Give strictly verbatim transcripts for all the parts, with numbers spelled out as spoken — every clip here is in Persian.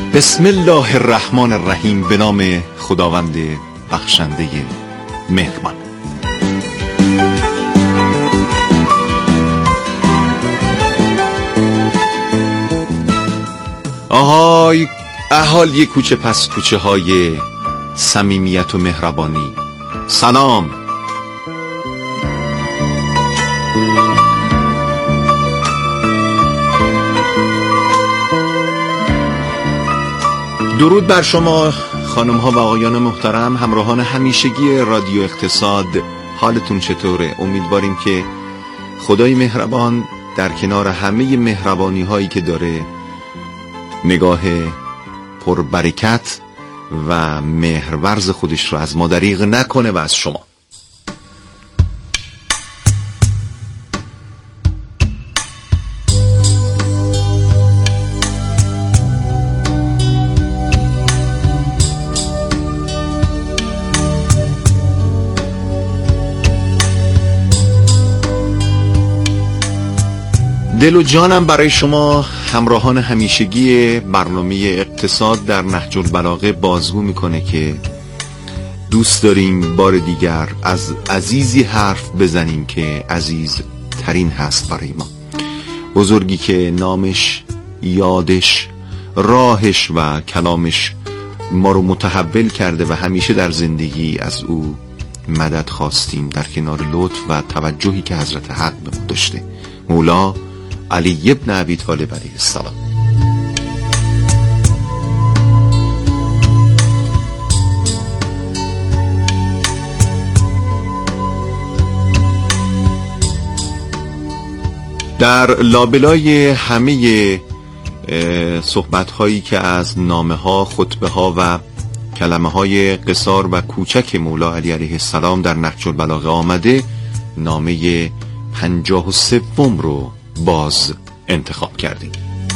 بسم الله الرحمن الرحیم. به نام خداوند بخشنده مهربان. آهای اهالی کوچه پس کوچه های صمیمیت و مهربانی، سلام. درود بر شما خانم ها و آقایان محترم، همراهان همیشگی رادیو اقتصاد. حالتون چطوره؟ امیدواریم که خدای مهربان در کنار همه مهربانی هایی که داره نگاه پربرکت و مهرورز خودش رو از ما دریغ نکنه و از شما. دل و جانم برای شما همراهان همیشگی برنامه اقتصاد در نهج البلاغه بازگو میکنه که دوست داریم بار دیگر از عزیزی حرف بزنیم که عزیز ترین هست برای ما. بزرگی که نامش، یادش، راهش و کلامش ما رو متحول کرده و همیشه در زندگی از او مدد خواستیم در کنار لطف و توجهی که حضرت حق به ما داشته. مولا علی ابن ابی طالب علیه السلام. در لابلای همه صحبت هایی که از نامه ها، خطبه ها و کلمه های قصار و کوچک مولا علی علیه السلام در نهج البلاغه آمده، نامه پنجاه و سوم رو باز انتخاب کردیم.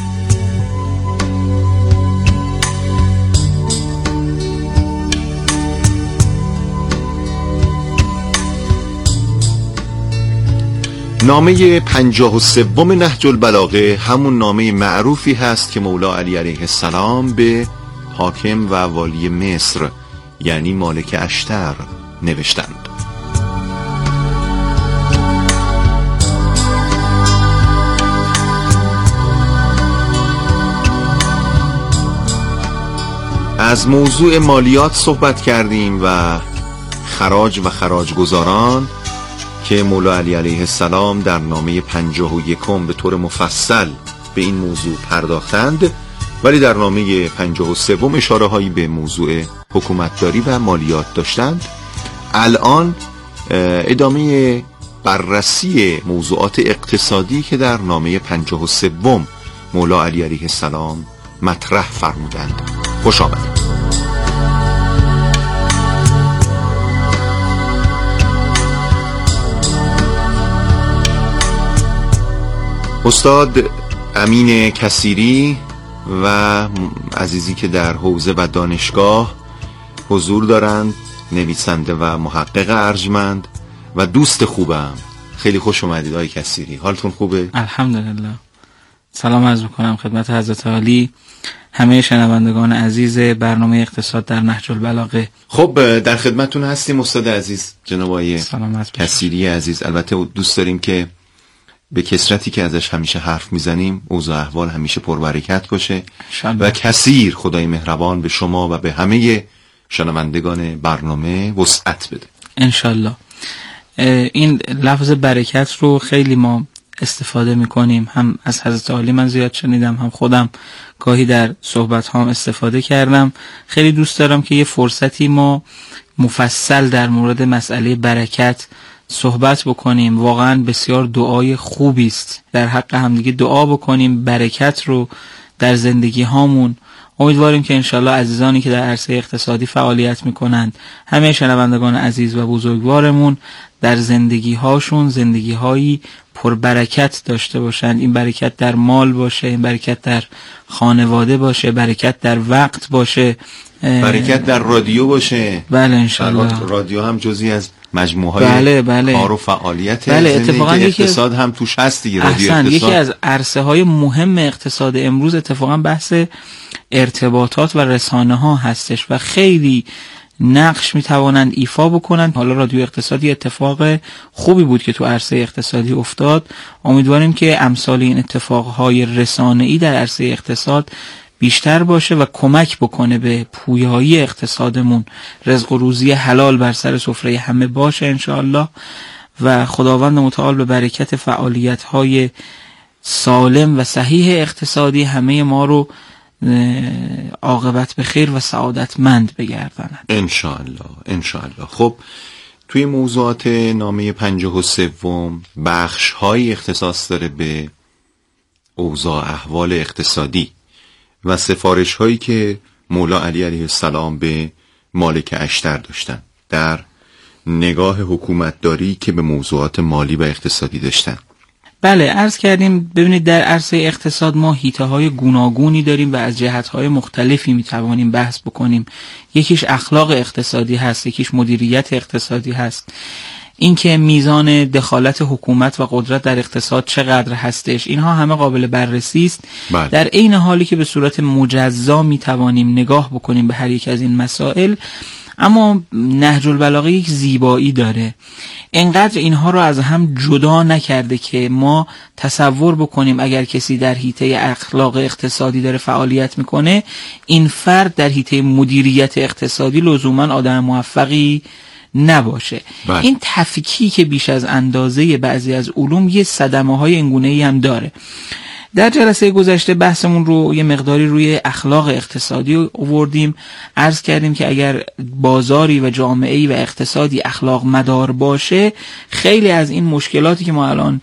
نامه پنجاه و سوم نهج البلاغه همون نامه معروفی هست که مولا علی علیه السلام به حاکم و والی مصر یعنی مالک اشتر نوشتند. از موضوع مالیات صحبت کردیم و خراج و خراج گزاران که مولا علی علیه السلام در نامه پنجاه و یکم به طور مفصل به این موضوع پرداختند، ولی در نامه پنجاه و سوم اشاره هایی به موضوع حکومتداری و مالیات داشتند. الان ادامه بررسی موضوعات اقتصادی که در نامه پنجاه و سوم مولا علی علیه السلام مطرح فرمودند. خوش آمدید. استاد امین کثیری و عزیزی که در حوزه و دانشگاه حضور دارند، نویسنده و محقق ارجمند و دوست خوبم. خیلی خوش اومدید آقای کثیری. حالتون خوبه؟ الحمدلله. سلام عرض میکنم خدمت حضرت عالی، همه شنوندگان عزیز برنامه اقتصاد در نهج البلاغه. خب در خدمتتون هستیم استاد عزیز، جناب آقای کثیری عزیز. البته دوست داریم که به کثرتی که ازش همیشه حرف میزنیم اوضاع احوال همیشه پربرکت باشه و کثیر خدای مهربان به شما و به همه شنوندگان برنامه وسعت بده انشالله. این لفظ برکت رو خیلی ما استفاده میکنیم، هم از حضرت عالی من زیاد شنیدم، هم خودم گاهی در صحبت هام استفاده کردم. خیلی دوست دارم که یه فرصتی ما مفصل در مورد مسئله برکت صحبت بکنیم. واقعا بسیار دعای خوبی است در حق همدیگه دعا بکنیم برکت رو در زندگی هامون. امیدواریم که انشالله عزیزانی که در عرصه اقتصادی فعالیت میکنند، همه شنوندگان عزیز و بزرگوارمون در زندگی هاشون زندگی هایی پربرکت داشته باشند. این برکت در مال باشه، این برکت در خانواده باشه، برکت در وقت باشه، برکت در رادیو باشه. بله انشالله. رادیو هم جزئی از مجموعه های بله بله. کار و فعالیت بله زندگی اقتصاد هم توش هست دیگه. رادیو اقتصاد یکی از عرصه های مهم اقتصاد امروز اتفاقا بحث ارتباطات و رسانه ها هستش و خیلی نقش میتوانند ایفا بکنند. حالا رادیو اقتصادی اتفاق خوبی بود که تو عرصه اقتصادی افتاد. امیدواریم که امثال این اتفاقهای رسانه‌ای در عرصه اقتصاد بیشتر باشه و کمک بکنه به پویایی اقتصادمون، رزق و روزی حلال بر سر سفره همه باشه انشاءالله و خداوند متعال به برکت فعالیت‌های سالم و صحیح اقتصادی همه ما رو عاقبت به خیر و سعادتمند بگرداند انشاءالله انشاءالله. خب توی موضوعات نامه پنجاه و سوم بخش های اختصاص داره به اوضاع احوال اقتصادی و سفارش هایی که مولا علی علیه السلام به مالک اشتر داشتن در نگاه حکومتداری که به موضوعات مالی و اقتصادی داشتن. بله عرض کردیم. ببینید در عرصه اقتصاد ما حیطه های گوناگونی داریم و از جهت های مختلفی میتوانیم بحث بکنیم. یکیش اخلاق اقتصادی هست، یکیش مدیریت اقتصادی هست. اینکه میزان دخالت حکومت و قدرت در اقتصاد چقدر هستش، اینها همه قابل بررسی است. بله. در عین حالی که به صورت مجزا میتوانیم نگاه بکنیم به هر یک از این مسائل، اما نهج البلاغه یک زیبایی داره، اینقدر اینها رو از هم جدا نکرده که ما تصور بکنیم اگر کسی در حیطه اخلاق اقتصادی داره فعالیت میکنه، این فرد در حیطه مدیریت اقتصادی لزوما آدم موفقی نباشه. بله. این تفکیکی که بیش از اندازه بعضی از علوم یه صدمه های اینگونه‌ای هم داره. در جلسه گذشته بحثمون رو یه مقداری روی اخلاق اقتصادی آوردیم. عرض کردیم که اگر بازاری و جامعه‌ای و اقتصادی اخلاق مدار باشه، خیلی از این مشکلاتی که ما الان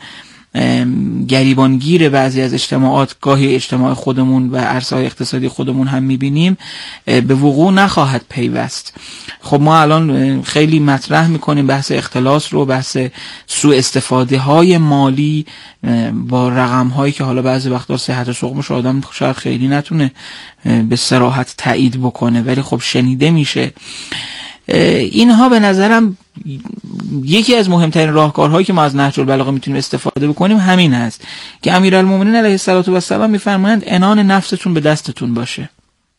گریبانگیر بعضی از اجتماعات، گاهی اجتماع خودمون و عرصه‌های اقتصادی خودمون هم می‌بینیم، به وقوع نخواهد پیوست. خب ما الان خیلی مطرح می‌کنیم بحث اختلاس رو، بحث سوء استفاده های مالی با رقم‌هایی که حالا بعضی وقتا صحت و سقمش آدم شاید خیلی نتونه به صراحت تایید بکنه، ولی خب شنیده میشه. اینها به نظرم یکی از مهمترین راهکارهایی که ما از نهج البلاغه میتونیم استفاده بکنیم همین هست که امیرالمومنین علیه السلام میفرمایند عنان نفستون به دستتون باشه.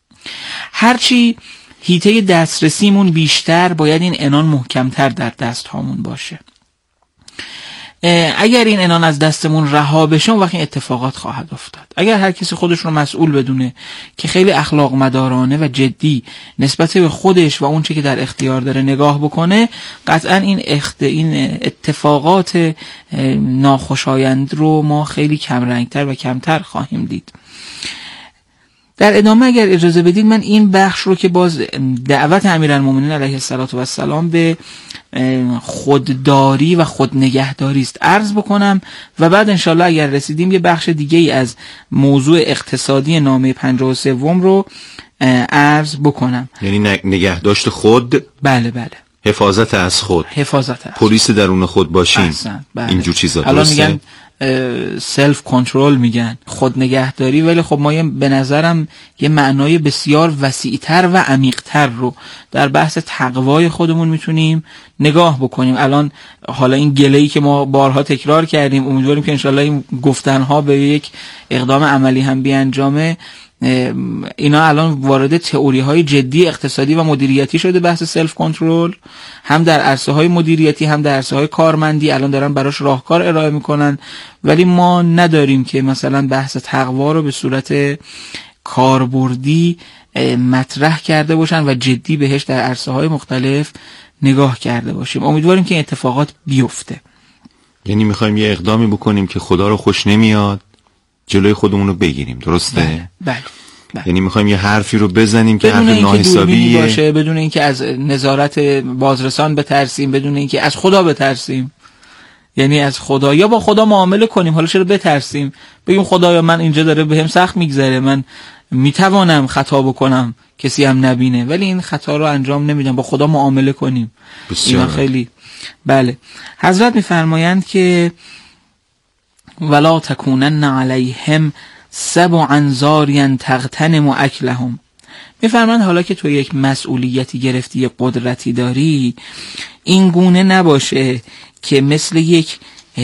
هرچی حیطه دسترسیمون بیشتر، باید این عنان محکمتر در دست هامون باشه. اگر این عنان از دستمون رها بشه، وقتی اتفاقات خواهد افتاد. اگر هر کسی خودش رو مسئول بدونه که خیلی اخلاق مدارانه و جدی نسبت به خودش و اون چه که در اختیار داره نگاه بکنه، قطعا این اخت... این اتفاقات ناخوشایند رو ما خیلی کمرنگتر و کمتر خواهیم دید. در ادامه اگر اجازه بدید من این بخش رو که باز دعوت امیرالمومنین علیه السلام به خودداری و خودنگهداری است عرض بکنم و بعد انشالله اگر رسیدیم یه بخش دیگه ای از موضوع اقتصادی نامه پنجاه و سوم رو عرض بکنم. یعنی نگهداشت خود. بله بله. حفاظت از خود. حفاظت از پلیس درون خود باشیم. بله. اینجور چیزا الان میگن سلف کنترل، میگن خود نگهداری، ولی خب ما به نظرم یه معنای بسیار وسیع‌تر و عمیق‌تر رو در بحث تقوای خودمون میتونیم نگاه بکنیم. الان حالا این گله‌ای که ما بارها تکرار کردیم، امیدواریم که انشالله این گفتنها به یک اقدام عملی هم بیانجامه. اینا الان وارد تئوری های جدی اقتصادی و مدیریتی شده، بحث سلف کنترل، هم در عرصه های مدیریتی هم در عرصه های کارمندی الان دارن براش راهکار ارائه میکنن، ولی ما نداریم که مثلا بحث تقوا رو به صورت کاربردی مطرح کرده باشن و جدی بهش در عرصه های مختلف نگاه کرده باشیم. امیدواریم که این اتفاقات بیفته. یعنی میخوایم یه اقدامی بکنیم که خدا رو خوش نمیاد، جلوی خودمون رو بگیریم، درسته؟ بله بله, بله. یعنی میخوایم یه حرفی رو بزنیم که حرف ناحسابی باشه، بدون اینکه از نظارت بازرسان بترسیم، بدون اینکه از خدا بترسیم. یعنی از خدا یا با خدا معامله کنیم. حالا چرا بترسیم؟ بگیم خدایا من اینجا داره بهم سخت میگذره، من میتوانم خطا بکنم کسی هم نبینه، ولی این خطا رو انجام نمیدم، با خدا معامله کنیم. اینا خیلی بله. حضرت میفرمایند که ولا تکونن علیهم سبعا زاریا تغتنم اکلهم، میفرمان حالا که تو یک مسئولیتی گرفتی، یک قدرتی داری، این گونه نباشه که مثل یک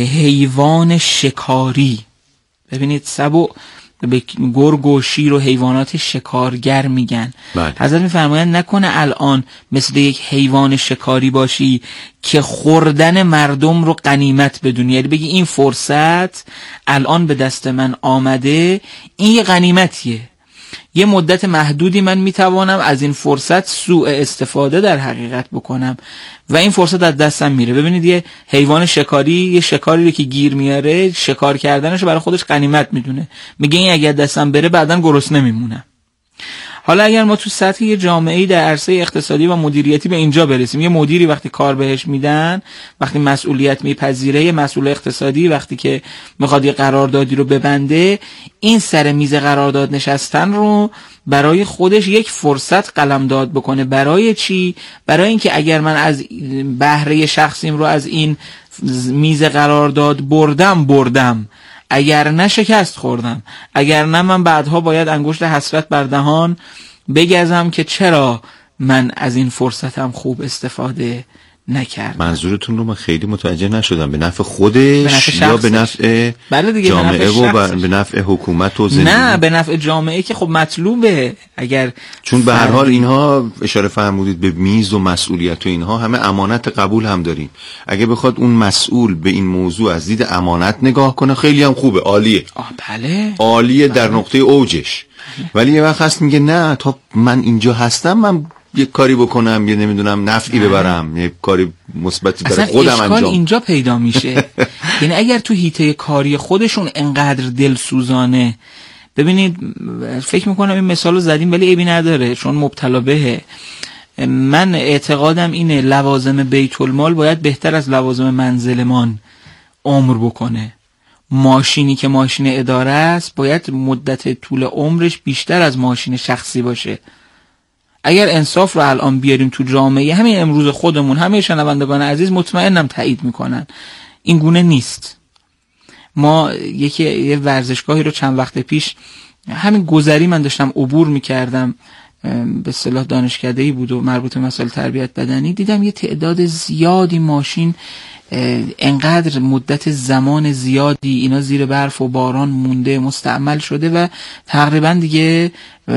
حیوان شکاری، ببینید سبع به گرگ و شیر و حیوانات شکارگر میگن. بله. حضرت میفرمایند نکنه الان مثل یک حیوان شکاری باشی که خوردن مردم رو غنیمت بدونی، یعنی بگی این فرصت الان به دست من آمده، این یه غنیمتیه، یه مدت محدودی من میتوانم از این فرصت سوء استفاده در حقیقت بکنم و این فرصت از دستم میره. ببینید یه حیوان شکاری، یه شکاری رو که گیر میاره، شکار کردنش برای خودش غنیمت میدونه، میگه این اگه دستم بره بعداً گرسنه میمونم. حالا اگر ما تو سطح یه جامعه‌ای در عرصه اقتصادی و مدیریتی به اینجا برسیم، یه مدیری وقتی کار بهش میدن، وقتی مسئولیت میپذیره، یه مسئول اقتصادی وقتی که میخواد یه قراردادی رو ببنده، این سر میز قرارداد نشستن رو برای خودش یک فرصت قلمداد بکنه. برای چی؟ برای اینکه اگر من از بهره شخصیم رو از این میز قرارداد بردم بردم، اگر نه شکست خوردم، اگر نه من بعدها باید انگشت حسرت بر دهان بگزم که چرا من از این فرصتم خوب استفاده نکردم. منظورتون رو من خیلی متوجه نشدم. به نفع خودش به نفع یا به نفع بله دیگه، جامعه به نفع و به نفع حکومت و زندگی؟ نه، به نفع جامعه که خب مطلوبه. اگر چون به هر حال اینها اشاره فرمودید به میز و مسئولیت و اینها همه امانت قبول هم داریم. اگه بخواد اون مسئول به این موضوع از دید امانت نگاه کنه خیلی هم خوبه، عالیه. آه بله عالیه، بله. در نقطه اوجش. ولی یه وقت هست میگه نه، تا من اینجا هستم من یک کاری بکنم، یه نمیدونم نفعی ببرم، یک کاری مثبتی برای خودم انجام. اشکال اینجا پیدا میشه. یعنی اگر تو حیطه کاری خودشون انقدر دلسوزانه، ببینید فکر میکنم این مثالو زدیم ولی عیبی نداره چون مبتلا بهه. من اعتقادم اینه لوازم بیت المال باید بهتر از لوازم منزلمان عمر بکنه. ماشینی که ماشین اداره است باید مدت طول عمرش بیشتر از ماشین شخصی باشه. اگر انصاف رو الان بیاریم تو جامعه، همین امروز خودمون، همه شنوندگان عزیز مطمئنم تایید میکنن این گونه نیست. ما یکی یه ورزشگاهی رو چند وقت پیش همین گذری من داشتم عبور میکردم، به اصطلاح دانشکده‌ای بود و مربوط به مسائل تربیت بدنی، دیدم یه تعداد زیادی ماشین انقدر مدت زمان زیادی اینا زیر برف و باران مونده، مستعمل شده و تقریبا دیگه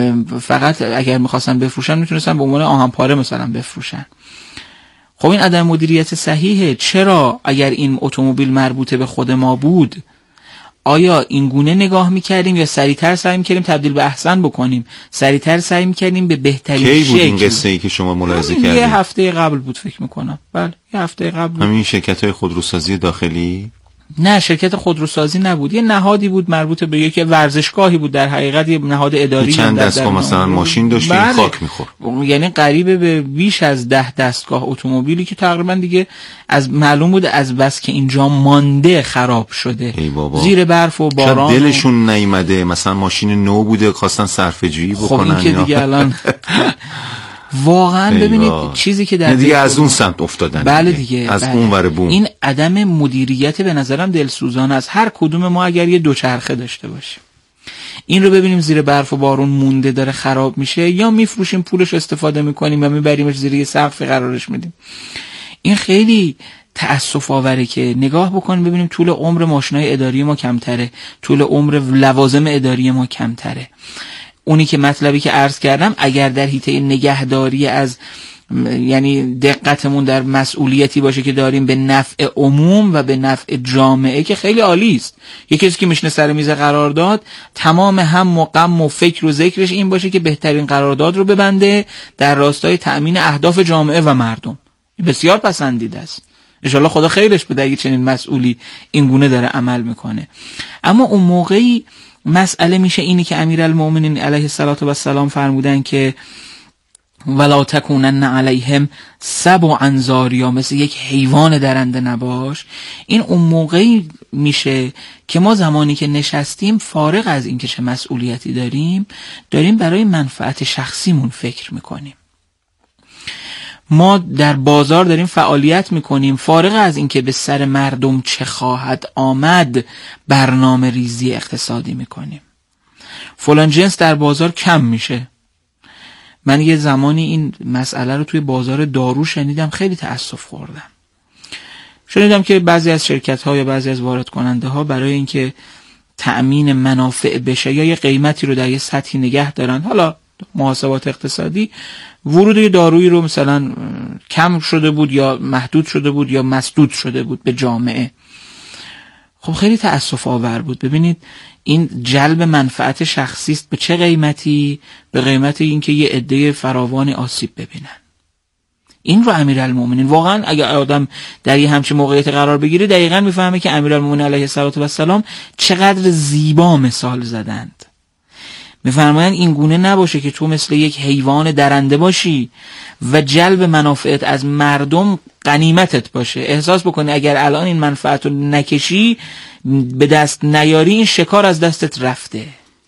فقط اگر میخواستن بفروشن میتونستن به عنوان آهن پاره مثلا بفروشن. خب این عدم مدیریت صحیحه. چرا اگر این اتومبیل مربوط به خود ما بود آیا این گونه نگاه میکردیم یا سریعتر سعی میکردیم تبدیل به احسن بکنیم، سریعتر سعی میکردیم به بهترین شکل؟ کی بود این قصه ای که شما ملاحظه کردید؟ یه هفته قبل بود فکر میکنم. بله یه هفته قبل بود. همین شرکت های خودروسازی داخلی؟ نه، شرکت خودروسازی نبود، یه نهادی بود مربوط به یک ورزشگاهی بود، در حقیقت یه نهاد اداری. چند دستگاه مثلا ماشین داشت این خاک میخور، یعنی قریب به بیش از ده دستگاه اتومبیلی که تقریبا دیگه از معلوم بود از بس که اینجا مانده خراب شده زیر برف و باران. دلشون نیامده مثلا ماشین نو بوده خواستن صرفه‌جویی بکنن. خب این که دیگه الان واقعا ببینید چیزی که در دیگه از اون سمت افتادن. بله دیگه از بله. اون ور بوم. این عدم مدیریت به نظرم دلسوزانه است. هر کدوم ما اگر یه دوچرخه داشته باشیم این رو ببینیم زیر برف و بارون مونده داره خراب میشه، یا میفروشیم پولش استفاده میکنیم و میبریمش زیر یه سقفی قرارش میدیم، این خیلی تأسف آوره که نگاه بکنیم ببینیم طول عمر ماشینای اداری ما کمتره، طول عمر لوازم اداری ما کمتره. اونی که مطلبی که عرض کردم اگر در حیطه نگهداری از یعنی دقتمون در مسئولیتی باشه که داریم به نفع عموم و به نفع جامعه که خیلی عالی است. یکی کسی که میشنه سر میز قرارداد تمام هم و غم و فکر و ذکرش این باشه که بهترین قرارداد رو ببنده در راستای تأمین اهداف جامعه و مردم. بسیار پسندیده است. ان شاءالله خدا خیرش بده اگه چنین مسئولی این گونه داره عمل میکنه. اما اون موقعی مسئله میشه اینی که امیرالمومنین علیه السلام فرمودن که ولا تکونن علیهم سبع ذاریا، مثل یک حیوان درنده نباش. این اون موقعی میشه که ما زمانی که نشستیم فارغ از این که چه مسئولیتی داریم داریم برای منفعت شخصیمون فکر میکنیم. ما در بازار داریم فعالیت میکنیم فارغ از این که به سر مردم چه خواهد آمد برنامه ریزی اقتصادی میکنیم. فلان جنس در بازار کم میشه، من یه زمانی این مسئله رو توی بازار دارو شنیدم، خیلی تأسف خوردم. شنیدم که بعضی از شرکت‌ها یا بعضی از وارد کننده ها برای اینکه تأمین منافع بشه یا یه قیمتی رو در یه سطحی نگه دارن، حالا محاسبات اقتصادی، ورود دارویی رو مثلا کم شده بود یا محدود شده بود یا مسدود شده بود به جامعه. خب خیلی تأسف آور بود. ببینید این جلب منفعت شخصی است. به چه قیمتی؟ به قیمت اینکه یه عده فراوانی آسیب ببینن. این رو امیرالمومنین واقعا اگه آدم در یه همچین موقعیت قرار بگیره دقیقاً میفهمه که امیرالمومنین علیه السلام چقدر زیبا مثال زدند. میفرمایند این گونه نباشه که تو مثل یک حیوان درنده باشی و جلب منافعت از مردم غنیمتت باشه. احساس بکنی اگر الان این منفعت رو نکشی، به دست نیاری، این شکار از دستت رفته.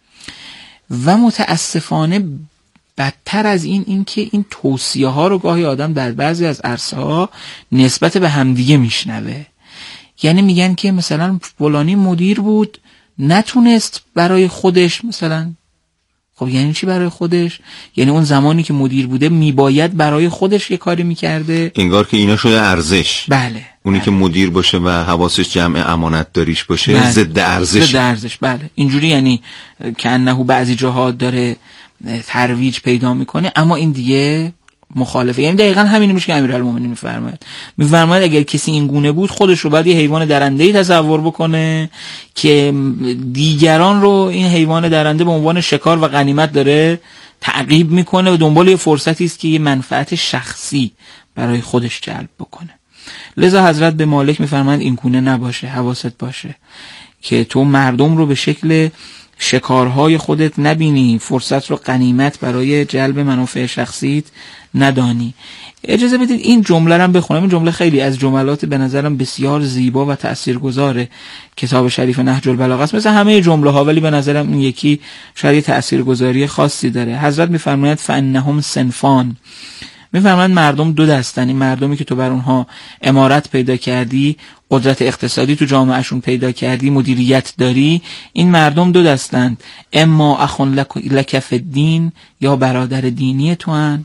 و متاسفانه بدتر از این این که این توصیه ها رو گاهی آدم در بعضی از عرصه ها نسبت به همدیگه میشنوه. یعنی میگن که مثلا فلانی مدیر بود نتونست برای خودش مثلا. خب یعنی چی برای خودش؟ یعنی اون زمانی که مدیر بوده میباید برای خودش یه کاری میکرده. انگار که اینا شده ارزش. بله. اونی بله. که مدیر باشه و حواسش جمع امانت داریش باشه بله. ضد ارزش. ضد ارزش. بله. اینجوری یعنی که انه بعضی جاها داره ترویج پیدا میکنه، اما این دیگه مخالفه. یعنی دقیقاً همین میشه که امیرالمومنین میفرماید. میفرماید اگر کسی این گونه بود خودش رو باید یه حیوان درنده‌ای تصور بکنه که دیگران رو این حیوان درنده به عنوان شکار و غنیمت داره تعقیب میکنه و دنبال یه فرصتی است که یه منفعت شخصی برای خودش جلب بکنه. لذا حضرت به مالک میفرمایند این گونه نباشه، حواست باشه که تو مردم رو به شکل شکارهای خودت نبینی، فرصت رو غنیمت برای جلب منافع شخصیت ندانی. اجازه بدید این جمله رو بخونم. این جمله خیلی از جملات به نظرم بسیار زیبا و تاثیرگذار کتاب شریف نهج البلاغه است. مثل همه جمله ها، ولی به نظرم این یکی شاید تاثیرگذاری خاصی داره. حضرت میفرمایند فانهم صنفان. میفرمایند مردم دو دستن. این مردمی که تو بر اونها امارت پیدا کردی، قدرت اقتصادی تو جامعهشون پیدا کردی، مدیریت داری، این مردم دو دستند. اما اخون لک فی الدین، یا برادر دینی تو هن،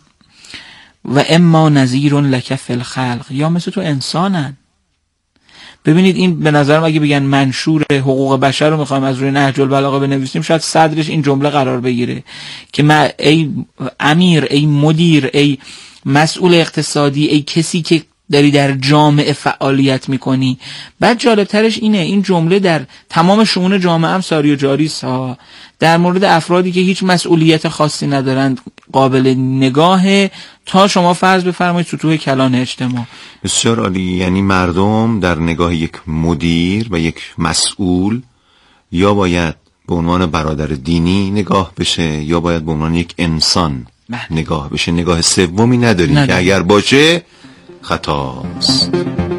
و اما نظیر لک فی الخلق، یا مثل تو انسانن. ببینید این به نظرم اگه بگن منشور حقوق بشر رو میخوایم از روی نهج البلاغه بنویسیم، شاید صدرش این جمله قرار بگیره که ما ای امیر، ای مدیر، ای مسئول اقتصادی، ای کسی که داری در جامعه فعالیت میکنی. بعد جالبترش اینه این جمله در تمام شئون جامعه هم ساری و جاری است. در مورد افرادی که هیچ مسئولیت خاصی ندارند قابل نگاه، تا شما فرض بفرمایید سطوح کلان اجتماع. بسیار عالی. یعنی مردم در نگاه یک مدیر و یک مسئول یا باید به عنوان برادر دینی نگاه بشه یا باید به عنوان یک انسان بله. نگاه بشه. نگاه سومی نداریم نداری. که اگر باشه خطاست.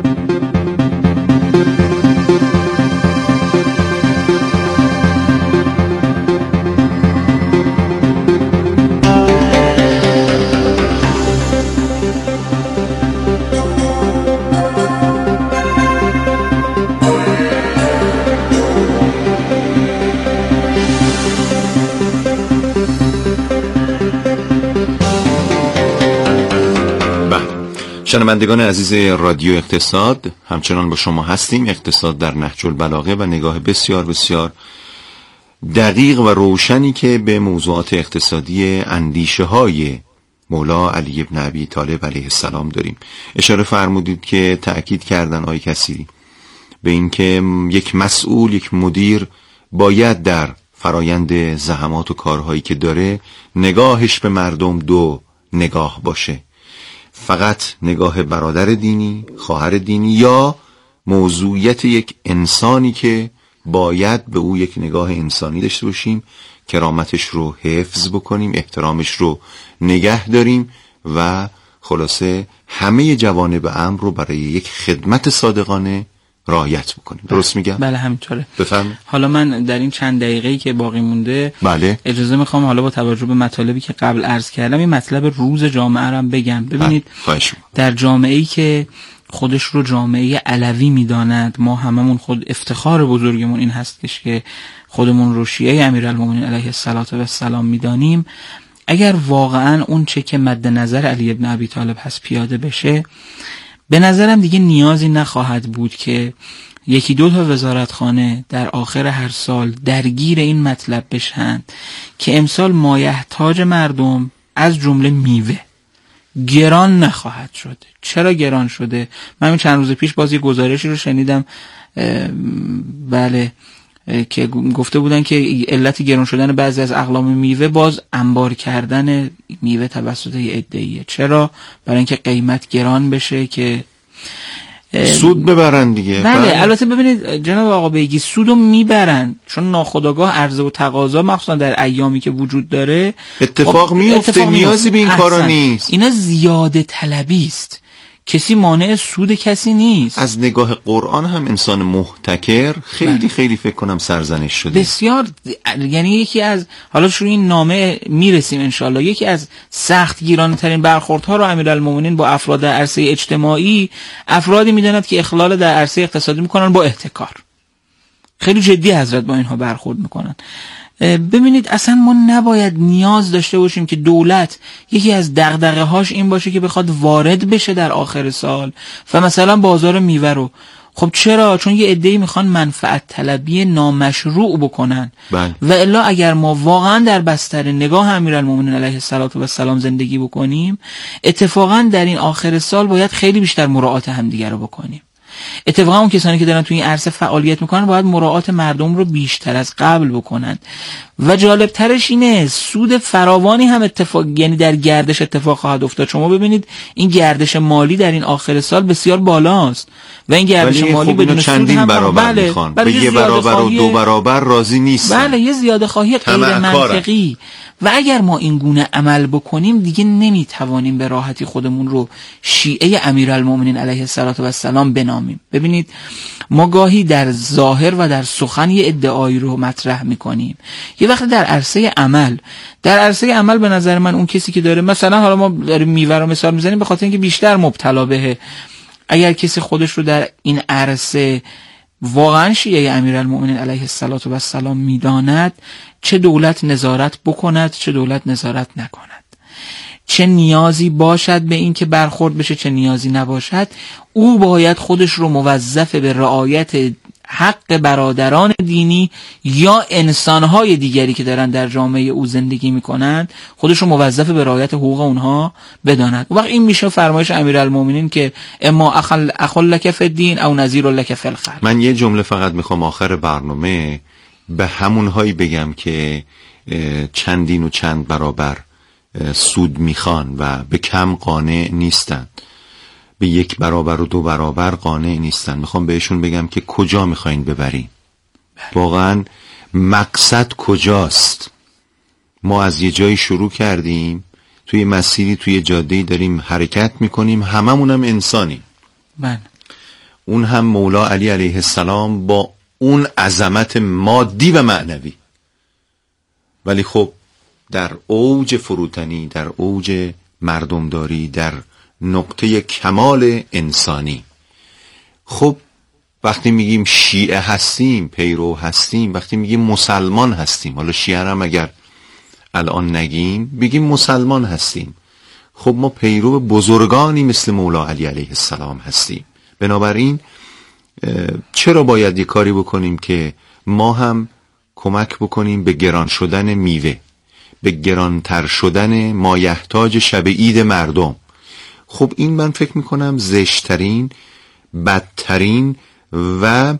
شنوندگان عزیز رادیو اقتصاد، همچنان با شما هستیم. اقتصاد در نهج البلاغه و نگاه بسیار بسیار دقیق و روشنی که به موضوعات اقتصادی اندیشه های مولا علی ابن ابی طالب علیه السلام داریم. اشاره فرمودید که تأکید کردن آقای کثیری به این که یک مسئول، یک مدیر باید در فرایند زحمات و کارهایی که داره نگاهش به مردم دو نگاه باشه. فقط نگاه برادر دینی، خواهر دینی، یا موضوعیت یک انسانی که باید به او یک نگاه انسانی داشته باشیم، کرامتش رو حفظ بکنیم، احترامش رو نگه داریم و خلاصه همه جوانب امر رو برای یک خدمت صادقانه رعایت بکنیم. درست میگم؟ بله همینطوره. بفرمایید. حالا من در این چند دقیقه‌ای که باقی مونده بله. اجازه میخوام حالا با توجه به مطالبی که قبل عرض کردم این مطلب روز جامعه رو هم بگم. ببینید در جامعه‌ای که خودش رو جامعه علوی میداند، ما هممون خود افتخار بزرگمون این هستش که خودمون رو شیعه امیرالمومنین علیه السلام میدانیم، اگر واقعا اون چه که مد نظر علی ابن ابی طالب هست پیاده بشه، به نظرم دیگه نیازی نخواهد بود که یکی دو تا وزارتخانه در آخر هر سال درگیر این مطلب بشن که امسال مایحتاج مردم از جمله میوه گران نخواهد شد. چرا گران شده؟ من چند روز پیش باز یه گزارشی رو شنیدم، بله، که گفته بودن که علت گران شدن بعضی از اقلام میوه باز انبار کردن میوه توسط یه عده‌ایه. چرا؟ برای اینکه قیمت گران بشه که سود ببرن دیگه. بله, بله. البته ببینید جناب آقا بیگی، سودو میبرن چون ناخودآگاه عرضه و تقاضا مخصوصا در ایامی که وجود داره اتفاق میفته، نیازی به این کارا نیست. اینا زیاده طلبی است، کسی مانع سود کسی نیست. از نگاه قرآن هم انسان محتکر خیلی بله. خیلی فکر کنم سرزنش شده بسیار. یعنی یکی از، حالا شروع این نامه میرسیم انشالله، یکی از سخت گیرانه ترین برخوردها رو امیرالمومنین با افراد در عرصه اجتماعی، افرادی میداند که اخلال در عرصه اقتصادی میکنن با احتکار. خیلی جدی حضرت با اینها برخورد میکنن. ببینید اصلا ما نباید نیاز داشته باشیم که دولت یکی از دغدغه هاش این باشه که بخواد وارد بشه در آخر سال و مثلا بازار میوه رو. خب چرا؟ چون یه عده‌ای میخوان منفعت طلبی نامشروع بکنن بله. و الا اگر ما واقعا در بستر نگاه امیرالمومنین علیه السلام زندگی بکنیم، اتفاقا در این آخر سال باید خیلی بیشتر مراعات همدیگه رو بکنیم. اتفاقا اون کسانی که دارن توی این عرصه فعالیت میکنن باید مراعات مردم رو بیشتر از قبل بکنن. و جالب ترش اینه سود فراوانی هم اتفاق، یعنی در گردش اتفاق خواهد افتاد. شما ببینید این گردش مالی در این آخر سال بسیار بالاست و این گردش مالی بدون سود هم برابر بله میخوان. به یه برابر و دو برابر راضی نیستن. بله، یه زیاده خواهی غیر منطقی. و اگر ما این گونه عمل بکنیم دیگه نمیتوانیم به راحتی خودمون رو شیعه امیرالمومنین علیه السلام بنامیم. ببینید ما گاهی در ظاهر و در سخن یه ادعایی رو مطرح میکنیم، یه وقت در عرصه عمل در عرصه عمل به نظر من اون کسی که داره، مثلا حالا ما داریم میوه رو مثال میزنیم به خاطر اینکه بیشتر مبتلا بهه، اگر کسی خودش رو در این عرصه واقعا شیعه امیرالمومنین علیه السلام میداند، چه دولت نظارت بکند چه دولت نظارت نکند، چه نیازی باشد به این که برخورد بشه چه نیازی نباشد، او باید خودش رو موظف به رعایت حق برادران دینی یا انسانهای دیگری که دارن در جامعه او زندگی میکنند خودش رو موظف به رعایت حقوق اونها بداند. وقت این میشه فرمایش امیرالمومنین که اما اخل اخل لک فی الدین او نذیر لک فی الخیر. من یه جمله فقط میخوام آخر برنامه به همونهایی بگم که چندین و چند برابر سود میخوان و به کم قانع نیستن، به یک برابر و دو برابر قانع نیستن. میخوام بهشون بگم که کجا میخواین ببرین، واقعا مقصد کجاست. ما از یه جایی شروع کردیم، توی مسیری توی جاده‌ای داریم حرکت میکنیم، هممونم انسانیم. من اون هم مولا علی علیه السلام با اون عظمت مادی و معنوی، ولی خب در اوج فروتنی، در اوج مردمداری، در نقطه کمال انسانی. خب وقتی میگیم شیعه هستیم، پیرو هستیم، وقتی میگیم مسلمان هستیم، حالا شیعه هم اگر الان نگیم بگیم مسلمان هستیم، خب ما پیرو بزرگانی مثل مولا علی علیه السلام هستیم. بنابراین چرا باید یه کاری بکنیم که ما هم کمک بکنیم به گران شدن میوه، به گرانتر شدن مایحتاج شب عید مردم. خب این من فکر میکنم زشترین، بدترین و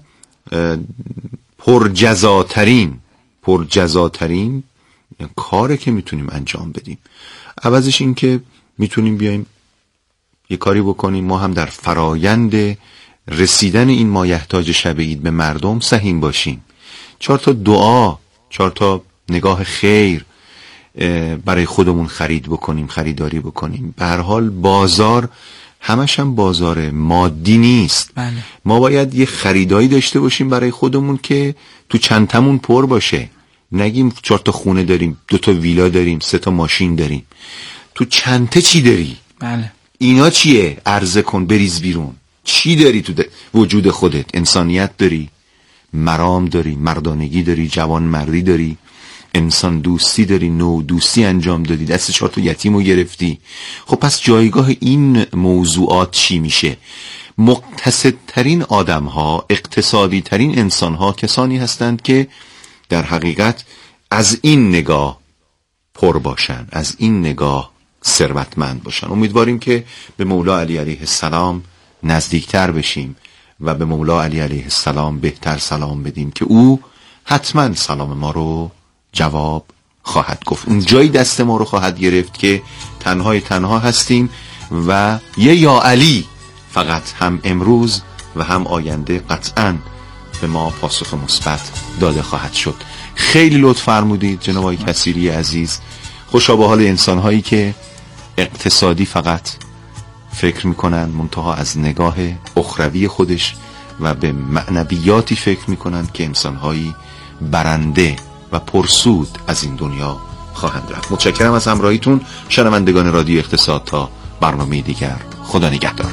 پرجزاترین پرجزاترین کاره که میتونیم انجام بدیم. عوضش این که میتونیم بیایم یه کاری بکنیم ما هم در فرایند رسیدن این مایحتاج شب عید به مردم سهیم باشیم. چهار تا دعا، چهار تا نگاه خیر برای خودمون خرید بکنیم، خریداری بکنیم. به هر حال بازار همش هم بازار مادی نیست. بله. ما باید یه خریدایی داشته باشیم برای خودمون که تو چنتمون پر باشه. نگیم چهار تا خونه داریم، دو تا ویلا داریم، سه تا ماشین داریم. تو چنته چی داری؟ بله. اینا چیه؟ عرضه کن، بریز بیرون. چی داری تو وجود خودت؟ انسانیت داری، مرام داری، مردانگی داری، جوان مردی داری، انسان دوستی داری، نوع دوستی انجام دادی، دست چهار تا یتیم رو گرفتی. خب پس جایگاه این موضوعات چی میشه؟ مقتصدترین آدم ها، اقتصادی ترین انسان ها کسانی هستند که در حقیقت از این نگاه پر باشن، از این نگاه ثروتمند باشن. امیدواریم که به مولا علی علیه السلام نزدیکتر بشیم و به مولا علی علیه السلام بهتر سلام بدیم که او حتما سلام ما رو جواب خواهد گفت. اون جایی دست ما رو خواهد گرفت که تنهای تنها هستیم و یه یا علی فقط هم امروز و هم آینده قطعاً به ما پاسخ مثبت داده خواهد شد. خیلی لطف فرمودید جناب آقای کثیری عزیز. خوشا به حال انسان هایی که اقتصادی فقط فکر میکنن، منتها از نگاه اخروی خودش و به معنویاتی فکر میکنن که انسان هایی برنده و پرسود از این دنیا خواهند رفت. متشکرم از همراهیتون شنوندگان رادیو اقتصاد. تا برنامه دیگر، خدا نگهدار.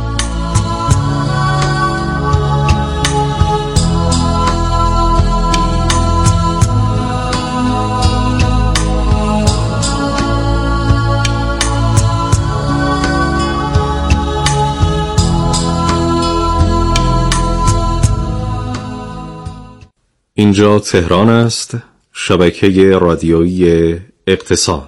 اینجا تهران است، شبکه رادیویی اقتصاد.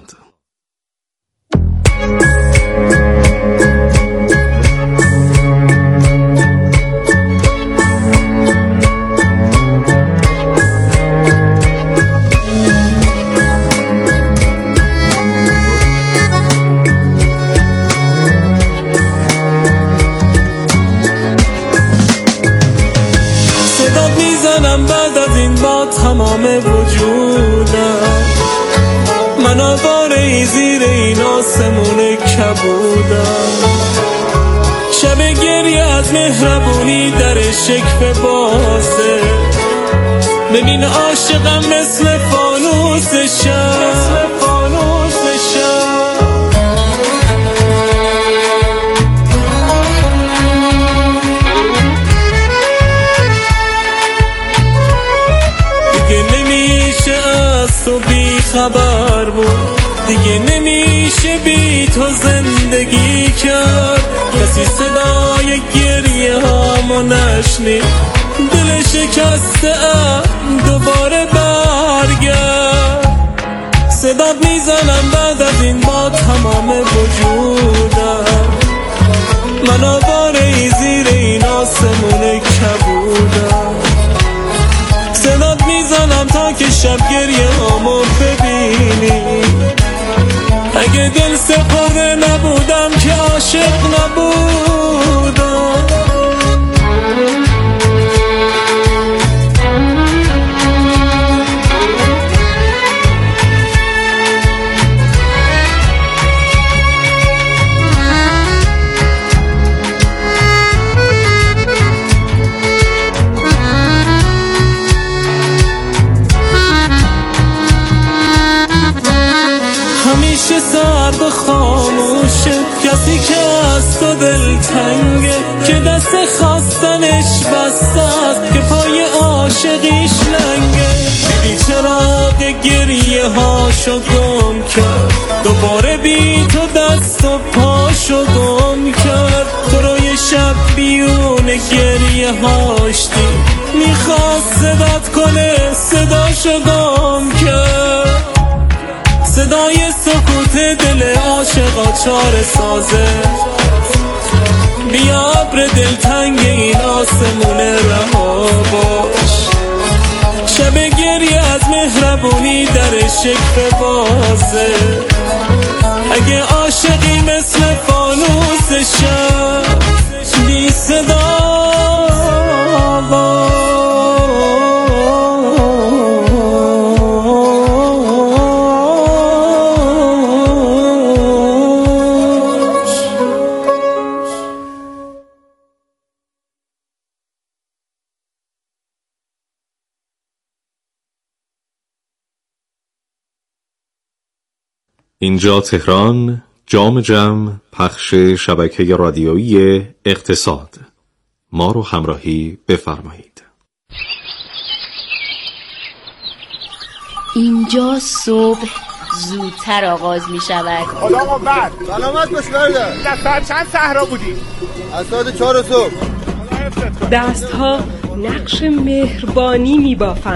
تمام وجودم من آواره زیر این آسمون کبودم، شب گریه از مهربونی در شکف بازه، ببین عاشقم مثل فانوس شب، فانوس شب. تو بی خبر بود، دیگه نمیشه بی تو زندگی کرد، کسی صدای گریه هامو نشنید، دل شکسته ام دوباره برگرد، صدات میزنم بعد از این با تمام وجودم، من آواره زیر این آسمون کبودم، صدات میزنم تا که شب گریه هامو ببینی، اگه دل سپرده نبودم که عاشق نبودم. سرد و خاموشه، کسی که از تو دل تنگه، که دست خواستنش بسته است، که پای عاشقیش لنگه، بی چراغ گریه هاشو گم کرد، دوباره بی تو دست و پاشو گم کرد، تو روی شب بیون گریه هاش دید، میخواست صدات کنه صداشو گم کرد، صدای سکوت دل عاشقا چاره سازه، بیا ابر دلتنگ این آسمون رها باش، شب گریه از مهربونی در شکف بازه، اگه عاشقی مثل فانوس شب بی صدا باش. اینجا تهران، جام جم، پخش شبکه رادیویی اقتصاد. ما رو همراهی بفرمایید. اینجا صبح زودتر آغاز می شود. خدا قوت. سلامت باش برده. از ساعت چند صحرا بودی؟ از ساعت چهار صبح. دستها نقش مهربانی می بافند.